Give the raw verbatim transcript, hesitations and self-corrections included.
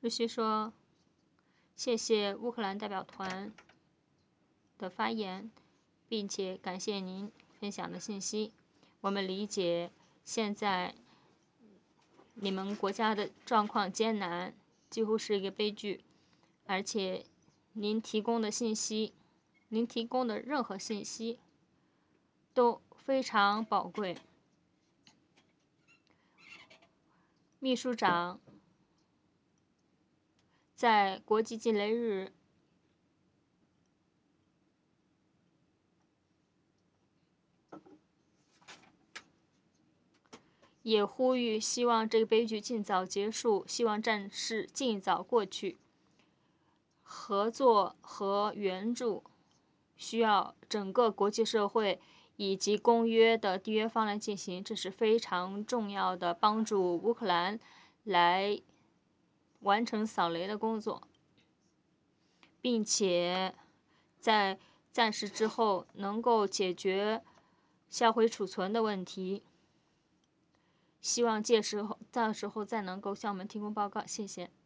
日旭说：“谢谢乌克兰代表团的发言，并且感谢您分享的信息。我们理解现在你们国家的状况艰难，几乎是一个悲剧，而且您提供的信息，您提供的任何信息都非常宝贵。”秘书长在国际惊雷日也呼吁，希望这个悲剧尽早结束，希望战事尽早过去。合作和援助需要整个国际社会以及公约的缔约方来进行，这是非常重要的，帮助乌克兰来完成扫雷的工作，并且在战事之后能够解决销毁储存的问题。希望届时候到时候再能够向我们提供报告，谢谢。